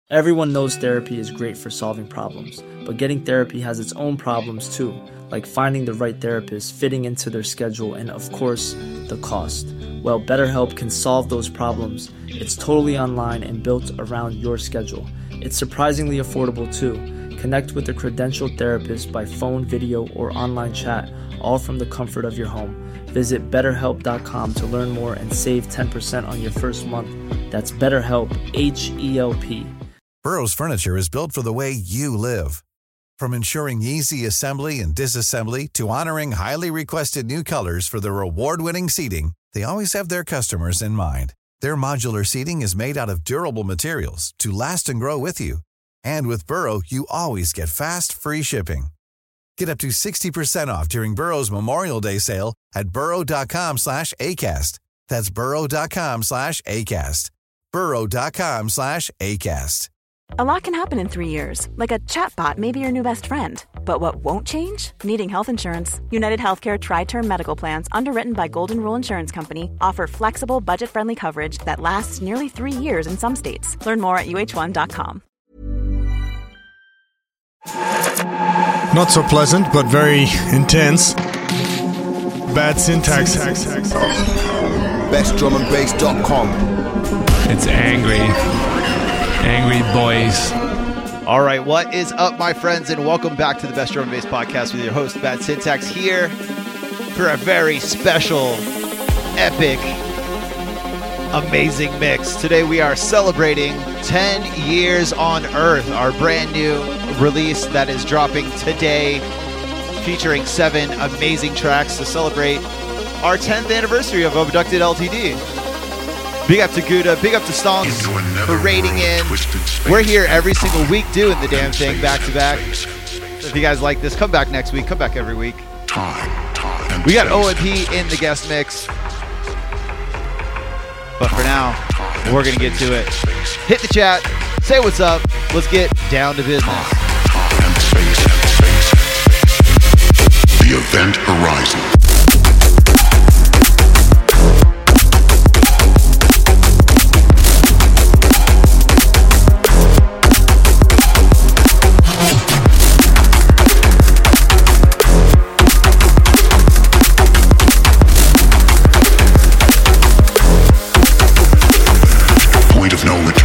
Everyone knows therapy is great for solving problems, but getting therapy has its own problems too, like finding the right therapist, fitting into their schedule, and of course, the cost. Well, BetterHelp can solve those problems. It's totally online and built around your schedule. It's surprisingly affordable too. Connect with a credentialed therapist by phone, video, or online chat, all from the comfort of your home. Visit BetterHelp.com to learn more and save 10% on your first month. That's BetterHelp, H-E-L-P. Burrow's furniture is built for the way you live. From ensuring easy assembly and disassembly to honoring highly requested new colors for their award-winning seating, they always have their customers in mind. Their modular seating is made out of durable materials to last and grow with you. And with Burrow, you always get fast, free shipping. Get up to 60% off during Burrow's Memorial Day sale at burrow.com/ACAST. That's burrow.com/ACAST. burrow.com/ACAST. A lot can happen in 3 years, like a chatbot may be your new best friend. But what won't change? Needing health insurance. United Healthcare Tri-Term Medical Plans, underwritten by Golden Rule Insurance Company, offer flexible, budget-friendly coverage that lasts nearly 3 years in some states. Learn more at UH1.com. Not so pleasant, but very intense. Bad syntax. BestDrumAndBass.com. It's angry boys. All right, what is up, my friends, and welcome back to the Best Drum and Bass Podcast with your host, Bad Syntax, here for a very special, epic, amazing mix. Today we are celebrating 10 Years on Earth, our brand new release that is dropping today, featuring 7 amazing tracks to celebrate our 10th anniversary of Abducted LTD. Big up to Gouda, big up to Stonks for raiding in. We're here every single week doing the damn thing back to back. So if you guys like this, come back next week, come back every week. We got OMP in the guest mix. But for now, we're going to get to it. Hit the chat, say what's up, let's get down to business. The Event Horizon. Point of no return.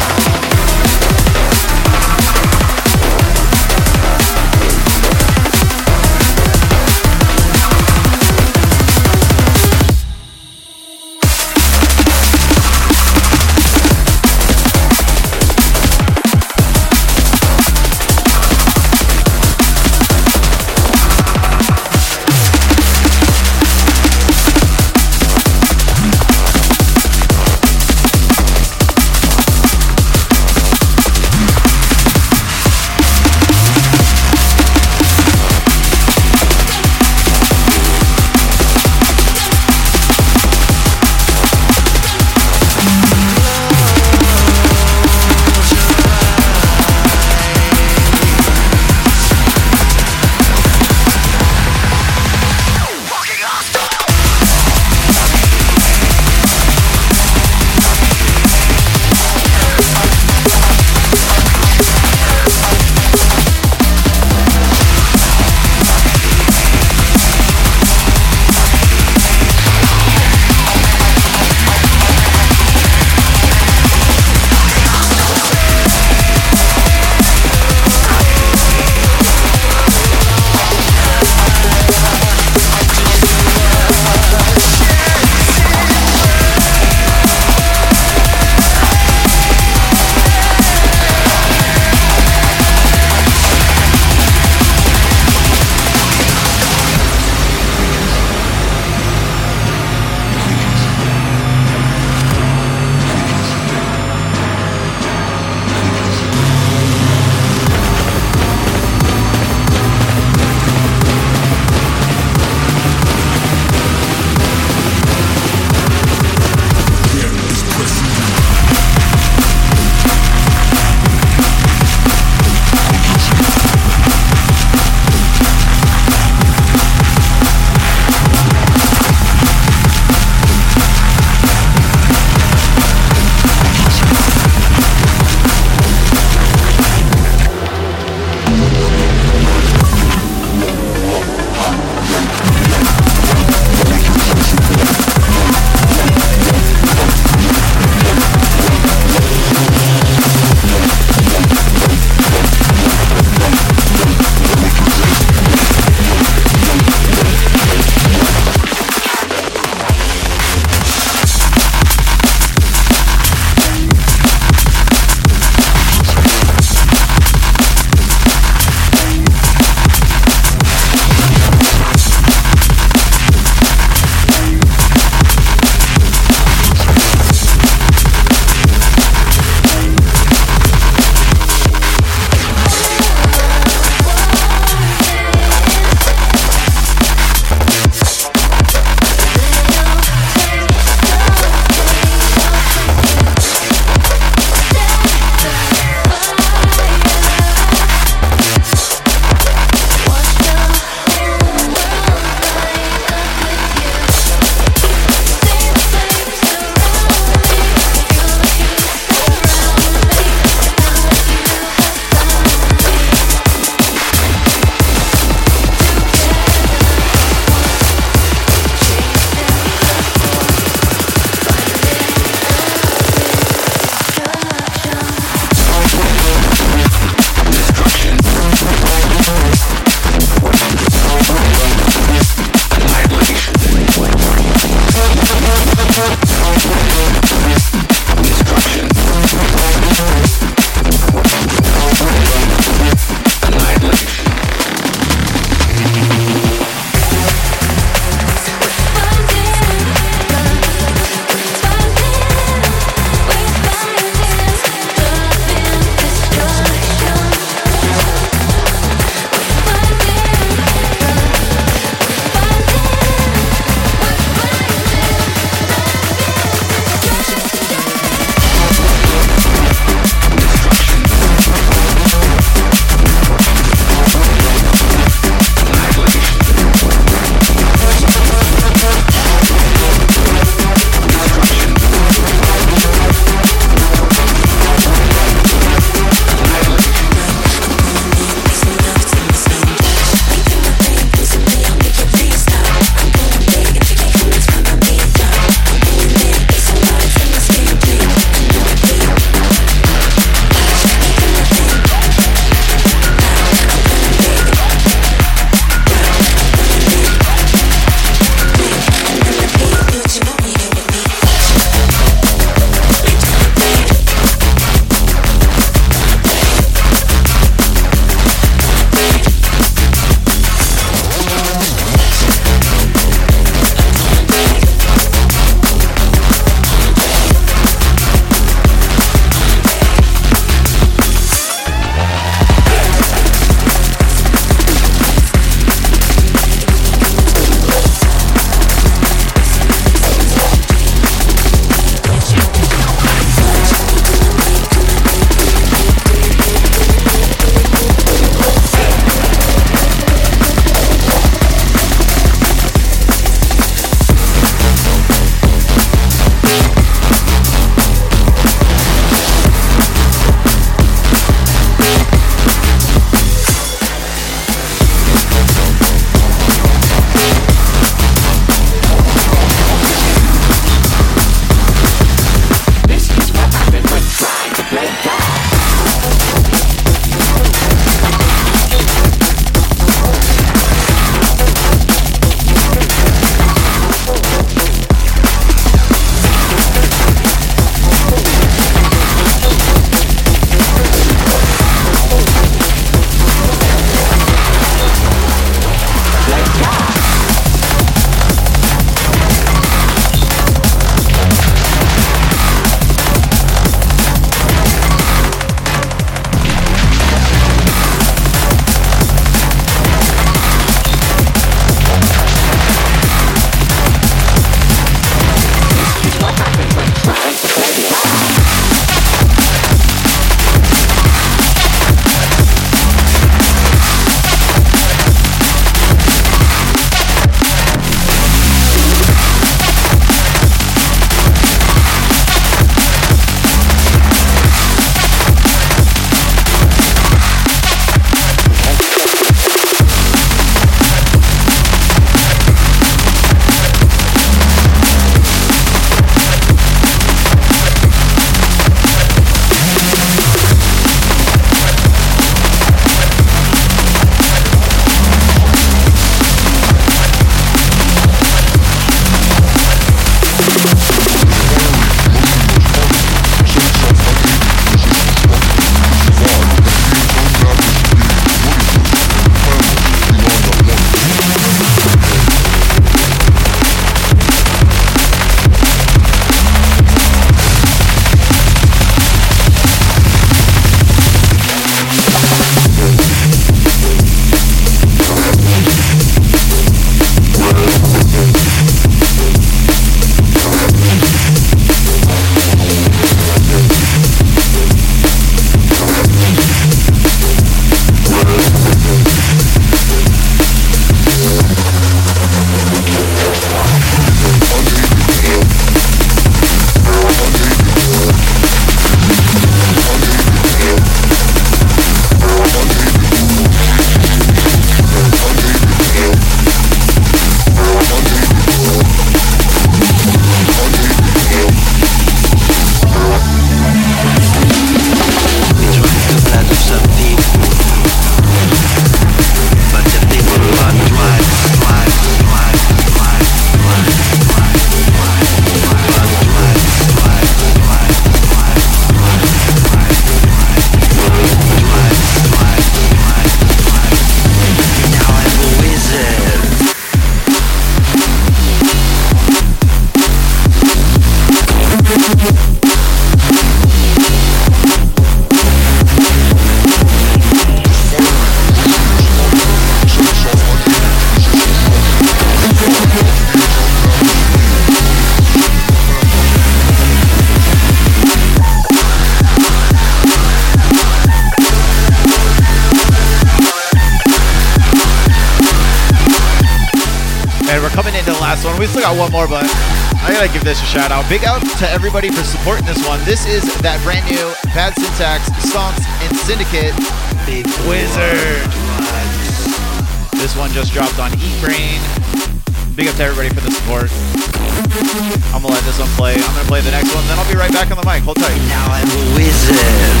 last one. We still got one more, but I gotta give this a shout out. Big out to everybody for supporting this one. This is that brand new Bad Syntax, Stonks, and Syndicate Big Wizard. This one just dropped on Eat Brain. Big up to everybody for the support. I'm gonna let this one play. I'm gonna play the next one, then I'll be right back on the mic. Hold tight. Now I'm a wizard.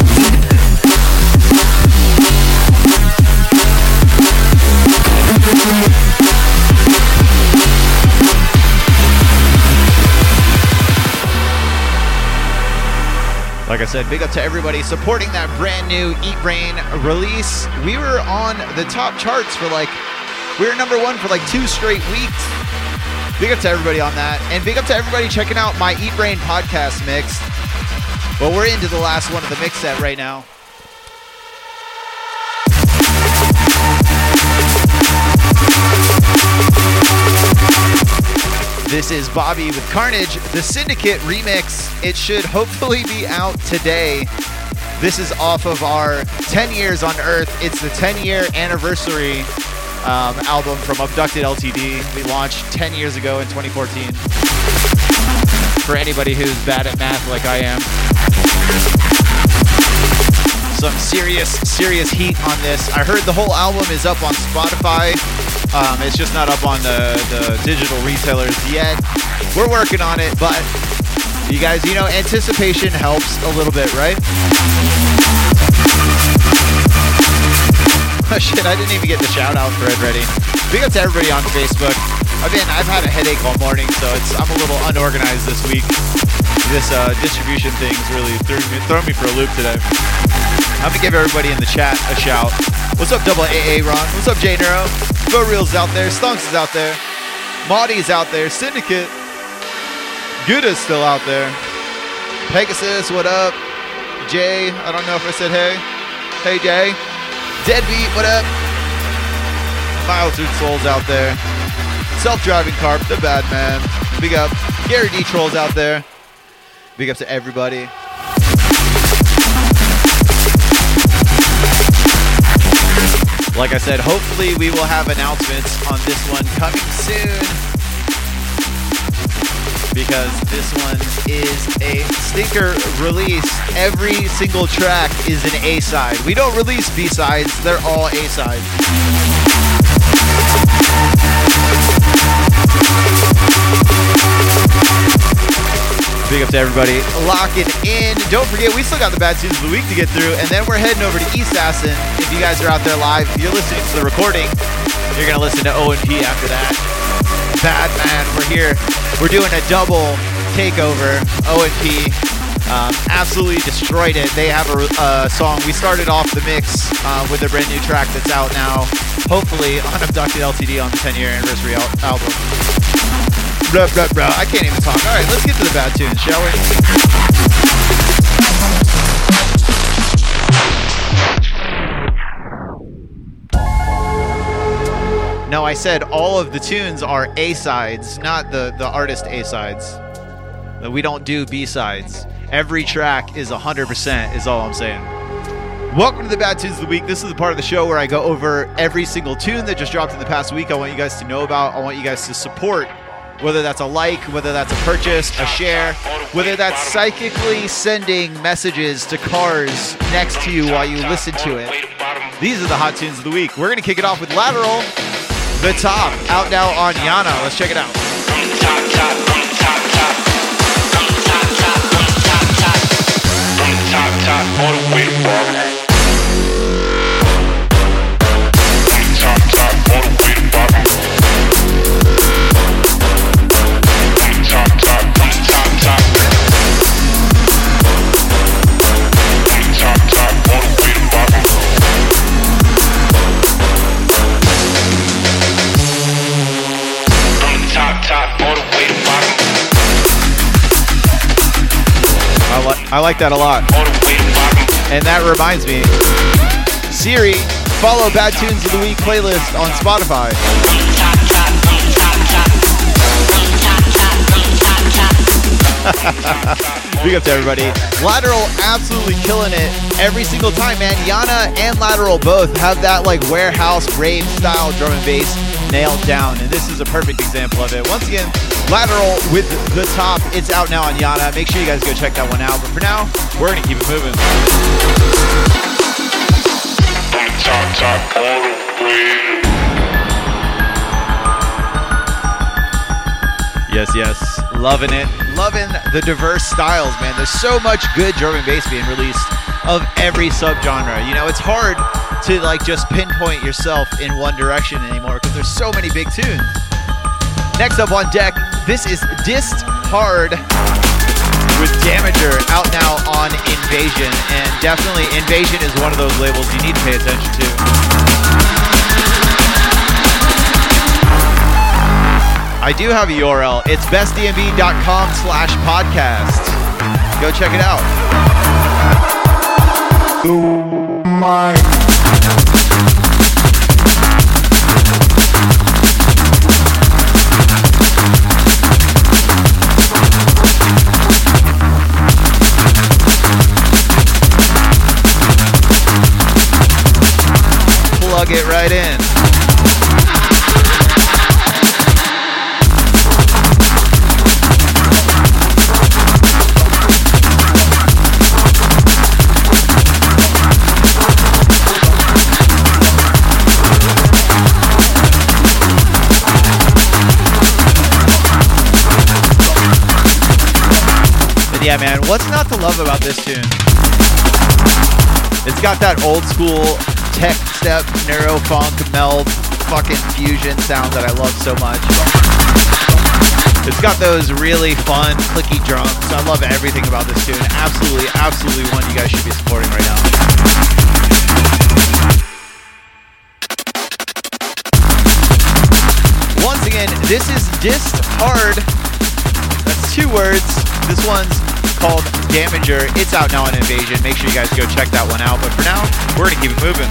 Like I said, big up to everybody supporting that brand new Eat Brain release. We were on the top charts for we were number 1 for 2 straight weeks. Big up to everybody on that. And big up to everybody checking out my Eat Brain podcast mix. Well, we're into the last one of the mix set right now. This is Bobby with Carnage, the Syndicate remix. It should hopefully be out today. This is off of our 10 Years on Earth. It's the 10-year anniversary album from Abducted LTD. We launched 10 years ago in 2014. For anybody who's bad at math like I am. Some serious heat on this. I heard the whole album is up on Spotify. It's just not up on the digital retailers yet. We're working on it, but you guys, anticipation helps a little bit, right? Oh shit, I didn't even get the shout out thread ready. Big up to everybody on Facebook. I've had a headache all morning, so I'm a little unorganized this week. This distribution thing's really thrown me for a loop today. I'm gonna give everybody in the chat a shout. What's up, Double AA Ron? What's up, J Neuro? Go Reel's out there, Stunks is out there, Maudie's out there, Syndicate, Gouda's still out there, Pegasus, what up? Jay, I don't know if I said hey. Hey Jay. Deadbeat, what up? Milesud Soul's out there. Self-driving Carp, the bad man. Big up. Gary D Troll's out there. Big up to everybody. Like I said, hopefully we will have announcements on this one coming soon, because this one is a stinker release. Every single track is an A-side. We don't release B-sides, they're all A-sides. Big up to everybody locking in. Don't forget, we still got the Bad Tunes of the Week to get through, and then we're heading over to Eastassin. If you guys are out there live, if you're listening to the recording, you're going to listen to O&P after that. Bad man, we're here. We're doing a double takeover. O&P absolutely destroyed it. They have a song. We started off the mix with a brand new track that's out now, hopefully on Abducted LTD on the 10-year anniversary album. Blah, blah, blah. I can't even talk. All right, let's get to the bad tunes, shall we? No, I said all of the tunes are A-sides, not the artist A-sides. We don't do B-sides. Every track is 100% is all I'm saying. Welcome to the Bad Tunes of the Week. This is the part of the show where I go over every single tune that just dropped in the past week. I want you guys to know about. I want you guys to support. Whether that's a like, whether that's a purchase, a share, whether that's psychically sending messages to cars next to you while you listen to it. These are the hot tunes of the week. We're going to kick it off with Lateral, The Top, out now on Yana. Let's check it out. All the way to bottom. I like that a lot. And that reminds me, Siri, follow Bad Tunes of the Week playlist on Spotify. Big up to everybody. Lateral absolutely killing it every single time, man. Yana and Lateral both have that like warehouse rave style drum and bass. nailed down, and this is a perfect example of it. Once again, Lateral with the top. It's out now on Yana. Make sure you guys go check that one out. But for now, we're going to keep it moving. Yes. Loving it. Loving the diverse styles, man. There's so much good drum and bass being released of every subgenre. You know, it's hard to like just pinpoint yourself in one direction anymore because there's so many big tunes. Next up on deck, this is Dissed Hard with Damager, out now on Invasion. And definitely Invasion is one of those labels you need to pay attention to. I do have a URL. It's bestdnb.com/podcast. Go check it out. Oh my. Plug it right in. Yeah, man, what's not to love about this tune? It's got that old school tech step, neuro funk, meld, fucking fusion sound that I love so much. It's got those really fun, clicky drums. I love everything about this tune. Absolutely one you guys should be supporting right now. Once again, this is Dissed Hard. That's 2 words. This one's called Damager. It's out now on Invasion. Make sure you guys go check that one out. But for now, we're going to keep it moving.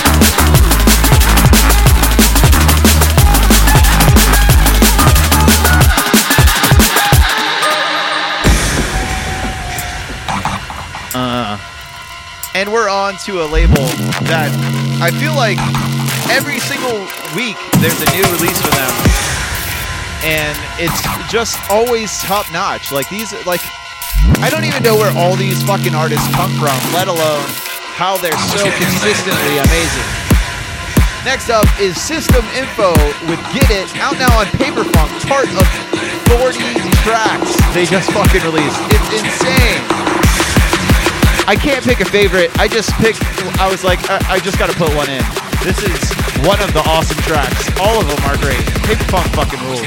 And we're on to a label that I feel like every single week there's a new release for them. And it's just always top notch. Like these, like, I don't even know where all these fucking artists come from, let alone how they're so consistently amazing. Next up is System Info with Get It, out now on Paperfunk, part of 40 tracks they just fucking released. It's insane. I can't pick a favorite. I was like, I just gotta put one in. This is one of the awesome tracks. All of them are great. Paperfunk fucking rules.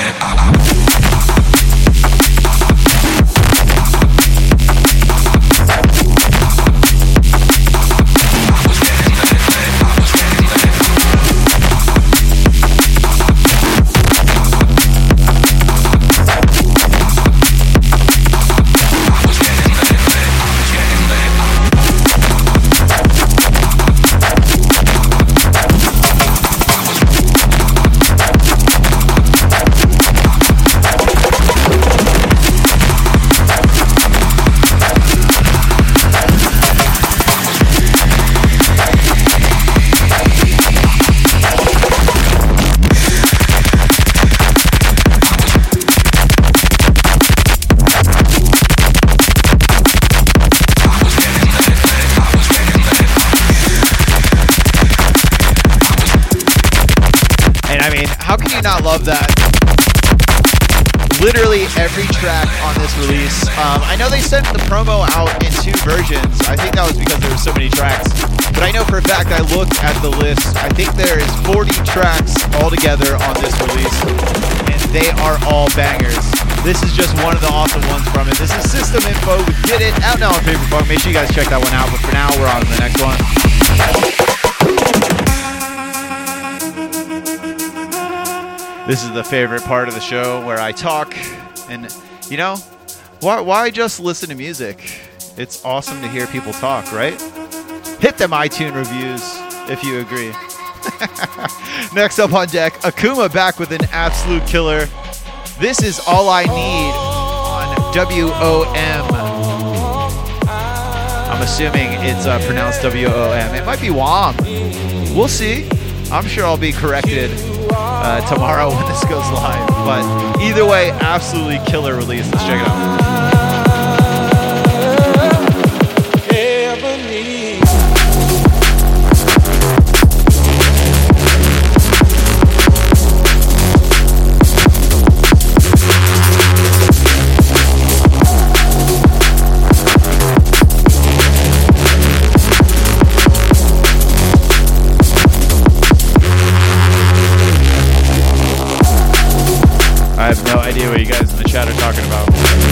Not love that. Literally every track on this release. I know they sent the promo out in 2 versions. I think that was because there were so many tracks. But I know for a fact, I looked at the list. I think there is 40 tracks altogether on this release, and they are all bangers. This is just one of the awesome ones from it. This is System Info with Get It, out now on Paperfunk. Make sure you guys check that one out. But for now, we're on to the next one. This is the favorite part of the show where I talk, and you know, why just listen to music? It's awesome to hear people talk, right? Hit them iTunes reviews if you agree. Next up on deck, Akuma back with an absolute killer. This is All I Need on WOM. I'm assuming it's pronounced WOM. It might be WOM. We'll see. I'm sure I'll be corrected tomorrow when this goes live. But either way, absolutely killer release. Let's check it out. I have no idea what you guys in the chat are talking about.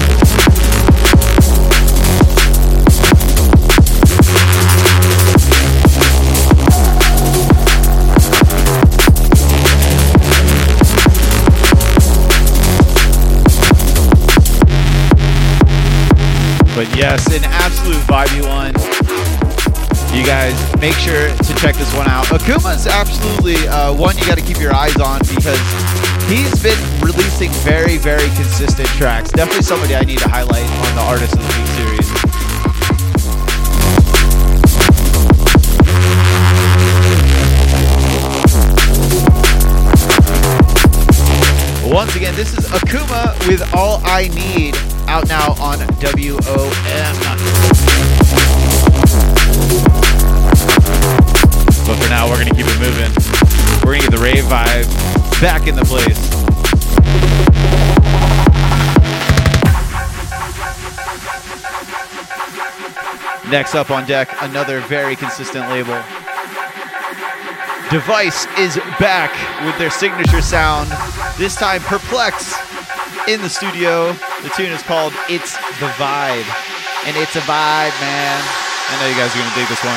But yes, an absolute vibey one. You guys make sure to check this one out. Akuma's absolutely one you got to keep your eyes on because he's been releasing very, very consistent tracks. Definitely somebody I need to highlight on the Artist of the Week series. Once again, this is Akuma with All I Need, out now on WOM. But for now, we're going to keep it moving. We're going to get the rave vibe back in the place. Next up on deck, another very consistent label. Device is back with their signature sound. This time, Perplex in the studio. The tune is called It's the Vibe. And it's a vibe, man. I know you guys are going to dig this one.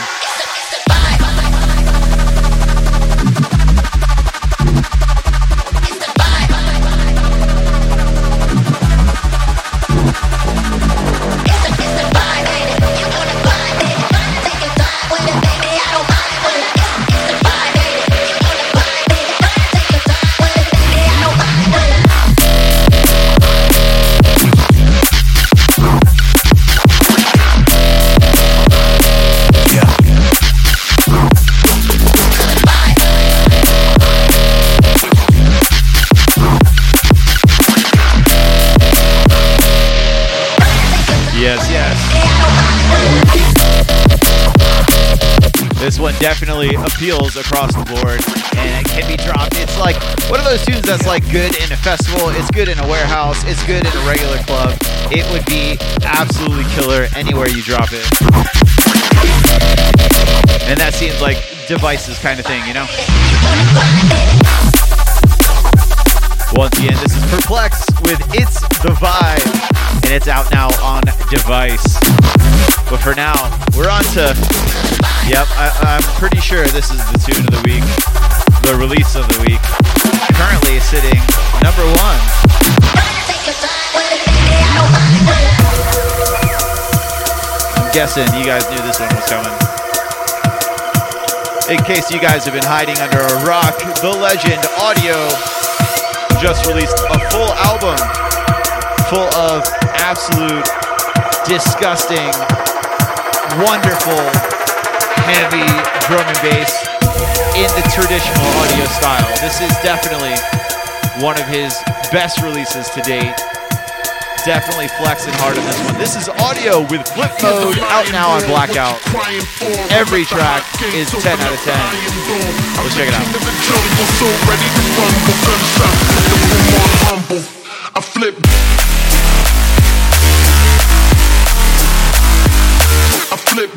This one definitely appeals across the board and it can be dropped. It's like one of those tunes that's like good in a festival, it's good in a warehouse, it's good in a regular club. It would be absolutely killer anywhere you drop it. And that seems like Device's kind of thing, you know? Once again, this is Perplex with It's the Vibe, and it's out now on Device. But for now, we're on to, yep, I'm pretty sure this is the tune of the week, the release of the week. Currently sitting number 1. I'm guessing you guys knew this one was coming. In case you guys have been hiding under a rock, the legend Audio just released a full album full of absolute disgusting, wonderful, heavy drum and bass in the traditional Audio style. This is definitely one of his best releases to date. Definitely flexing hard on this one. This is Audio with Flip Mode, out now on Blackout. Every track is 10 out of 10. Let's check it out. I flip. I flip.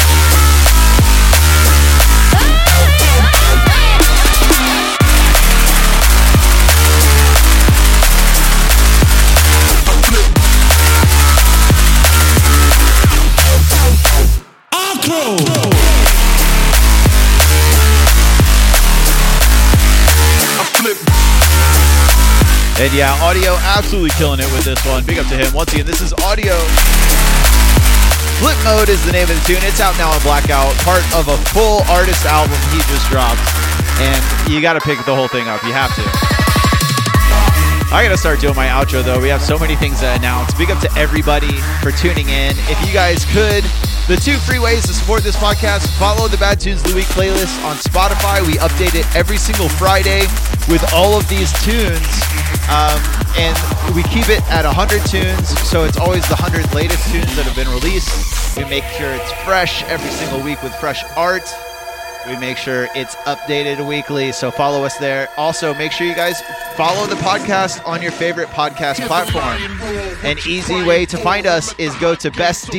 And yeah, Audio absolutely killing it with this one. Big up to him. Once again, this is Audio. Flip Mode is the name of the tune. It's out now on Blackout, part of a full artist album he just dropped. And you got to pick the whole thing up. You have to. I got to start doing my outro, though. We have so many things to announce. Big up to everybody for tuning in. If you guys could, The 2 free ways to support this podcast: follow the Bad Tunes of the Week playlist on Spotify. We update it every single Friday with all of these tunes. And we keep it at 100 tunes, so it's always the 100 latest tunes that have been released. We make sure it's fresh every single week with fresh art. We make sure it's updated weekly, so follow us there. Also, make sure you guys follow the podcast on your favorite podcast platform. An easy way to find us is go to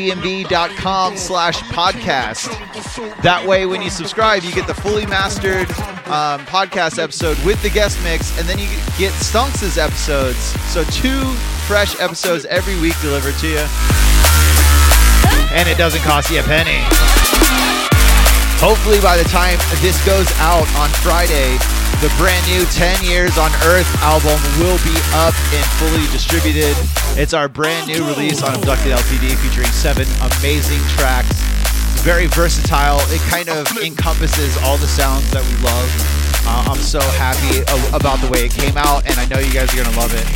bestdmv.com/podcast. That way, when you subscribe, you get the fully mastered podcast episode with the guest mix, and then you get Stunks' episodes. So 2 fresh episodes every week delivered to you. And it doesn't cost you a penny. Hopefully by the time this goes out on Friday, the brand new 10 Years on Earth album will be up and fully distributed. It's our brand new release on Abducted LTD, featuring 7 amazing tracks. It's very versatile. It kind of encompasses all the sounds that we love. I'm so happy about the way it came out, and I know you guys are going to love it.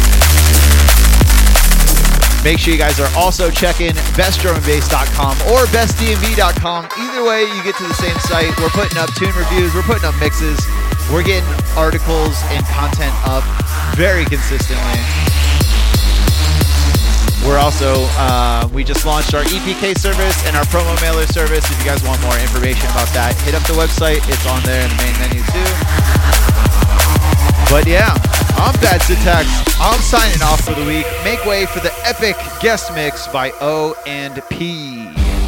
Make sure you guys are also checking bestdrumandbass.com or bestdmv.com. Either way, you get to the same site. We're putting up tune reviews. We're putting up mixes. We're getting articles and content up very consistently. We're also, we just launched our EPK service and our promo mailer service. If you guys want more information about that, hit up the website. It's on there in the main menu too. But yeah, I'm Bad Syntax. I'm signing off for the week. Make way for the epic guest mix by O&P.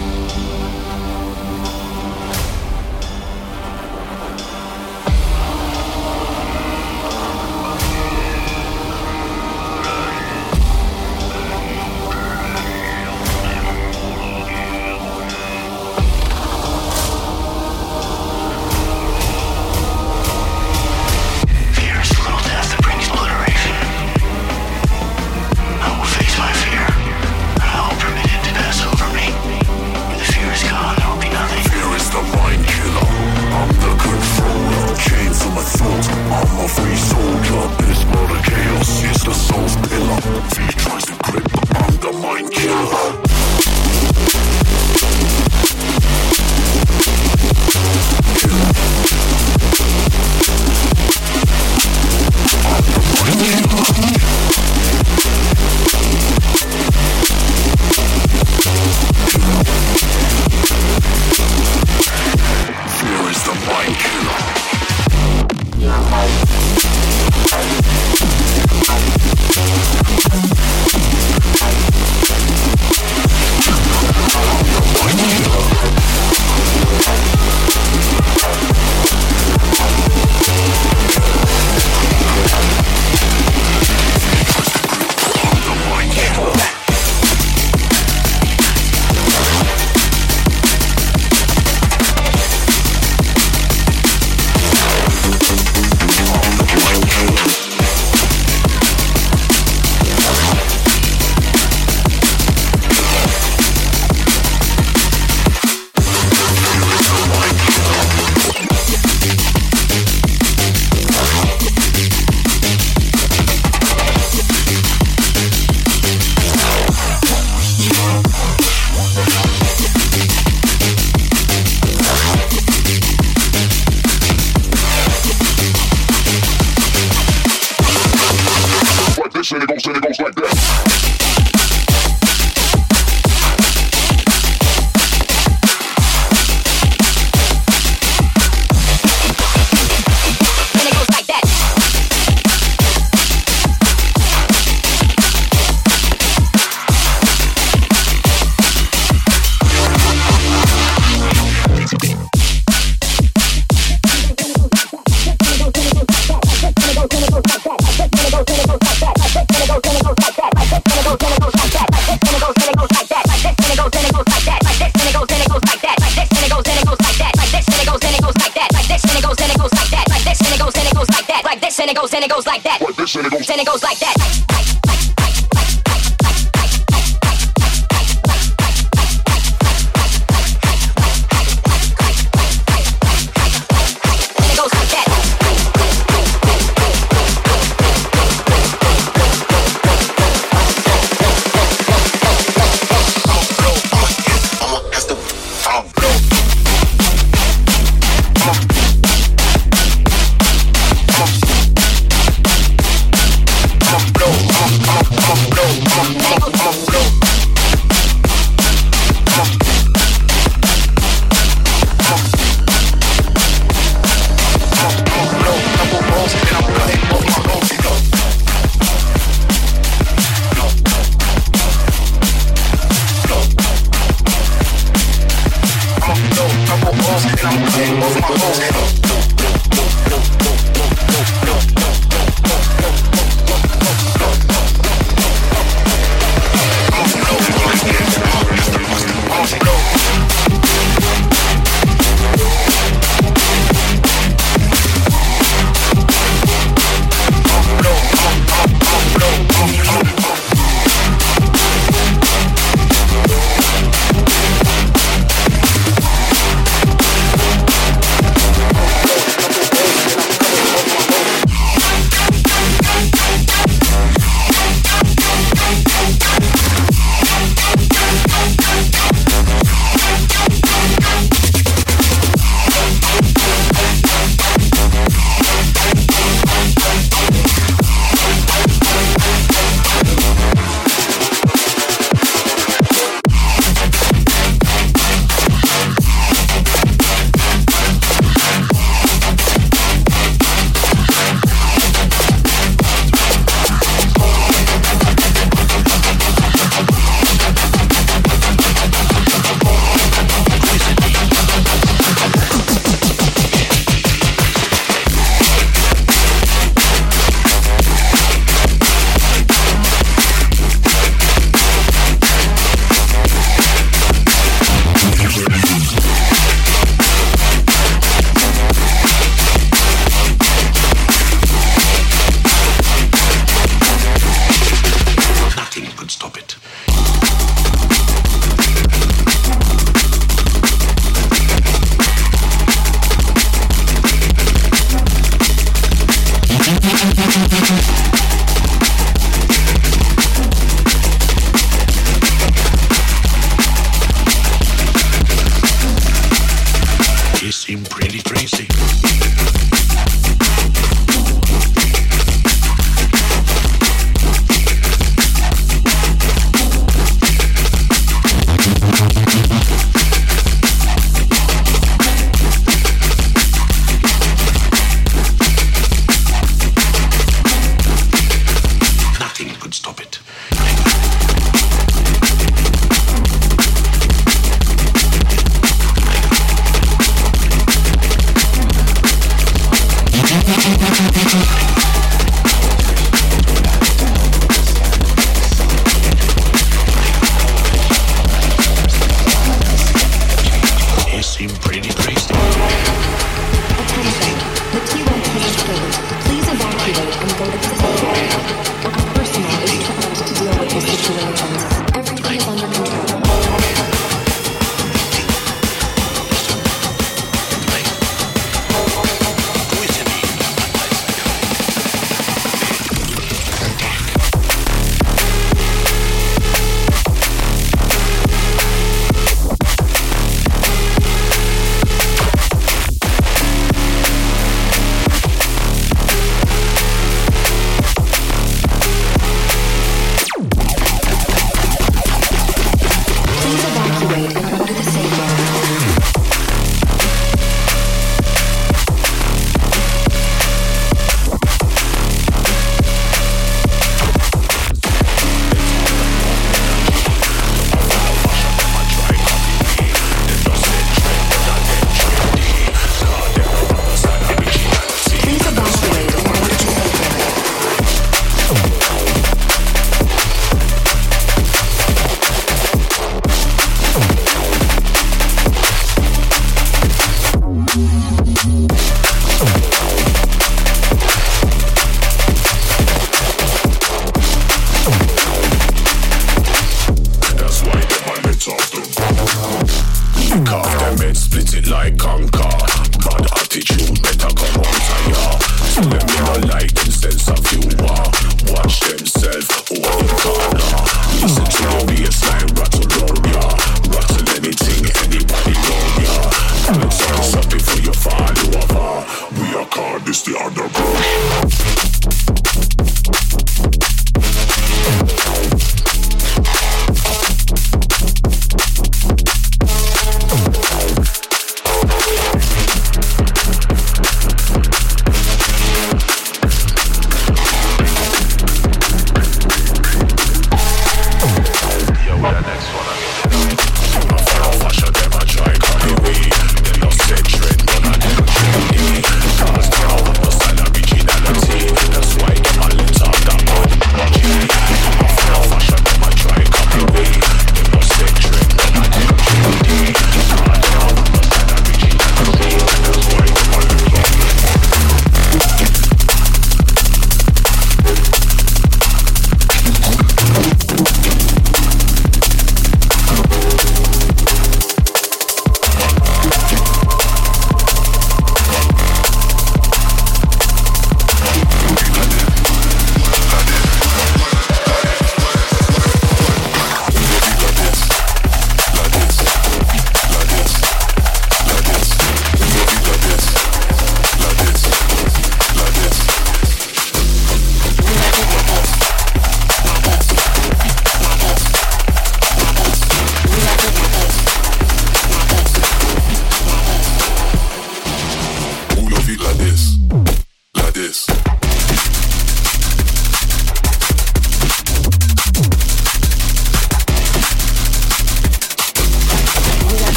And it goes like that. And it goes like that. And it goes like that.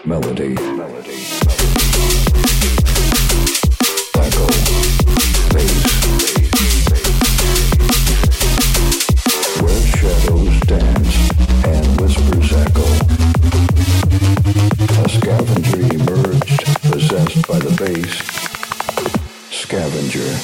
melody. Echo, bass. Where shadows dance and whispers echo. A scavenger emerged, possessed by the bass. Scavenger.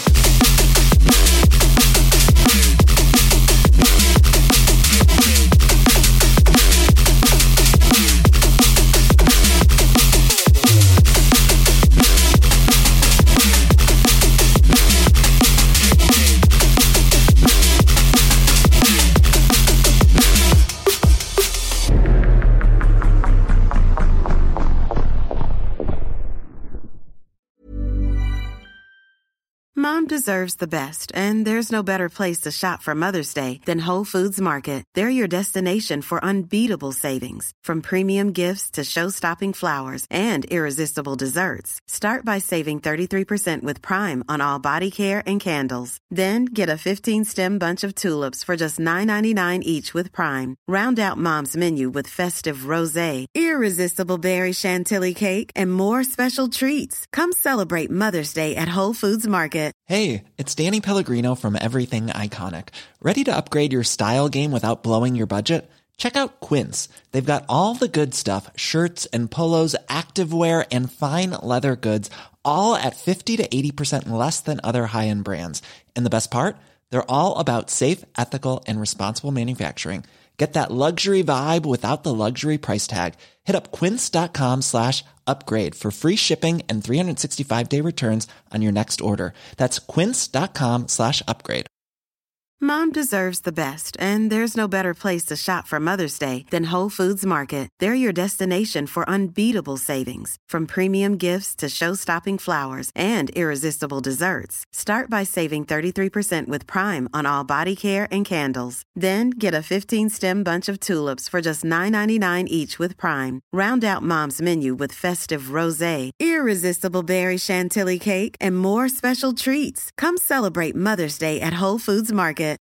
Mom deserves the best, and there's no better place to shop for Mother's Day than Whole Foods Market. They're your destination for unbeatable savings, from premium gifts to show-stopping flowers and irresistible desserts. Start by saving 33% with Prime on all body care and candles. Then get a 15-stem bunch of tulips for just $9.99 each with Prime. Round out Mom's menu with festive rosé, irresistible berry chantilly cake, and more special treats. Come celebrate Mother's Day at Whole Foods Market. Hey, it's Danny Pellegrino from Everything Iconic. Ready to upgrade your style game without blowing your budget? Check out Quince. They've got all the good stuff, shirts and polos, activewear, and fine leather goods, all at 50 to 80% less than other high-end brands. And the best part? They're all about safe, ethical, and responsible manufacturing. Get that luxury vibe without the luxury price tag. Hit up quince.com/upgrade for free shipping and 365-day returns on your next order. That's quince.com/upgrade. Mom deserves the best, and there's no better place to shop for Mother's Day than Whole Foods Market. They're your destination for unbeatable savings, from premium gifts to show-stopping flowers and irresistible desserts. Start by saving 33% with Prime on all body care and candles. Then get a 15-stem bunch of tulips for just $9.99 each with Prime. Round out Mom's menu with festive rosé, irresistible berry chantilly cake, and more special treats. Come celebrate Mother's Day at Whole Foods Market.